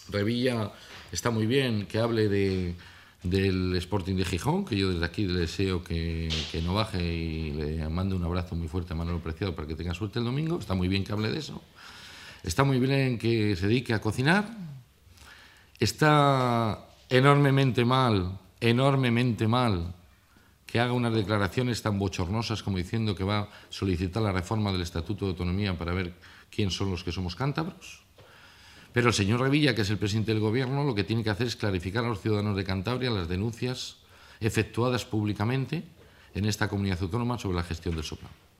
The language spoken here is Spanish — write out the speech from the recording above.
Revilla está muy bien que hable del Sporting de Gijón, que yo desde aquí le deseo que no baje y le mando un abrazo muy fuerte a Manolo Preciado para que tenga suerte el domingo. Está muy bien que hable de eso. Está muy bien que se dedique a cocinar. Está enormemente mal que haga unas declaraciones tan bochornosas como diciendo que va a solicitar la reforma del Estatuto de Autonomía para ver quién son los que somos cántabros. Pero el señor Revilla, que es el presidente del Gobierno, lo que tiene que hacer es clarificar a los ciudadanos de Cantabria las denuncias efectuadas públicamente en esta comunidad autónoma sobre la gestión del Soplan.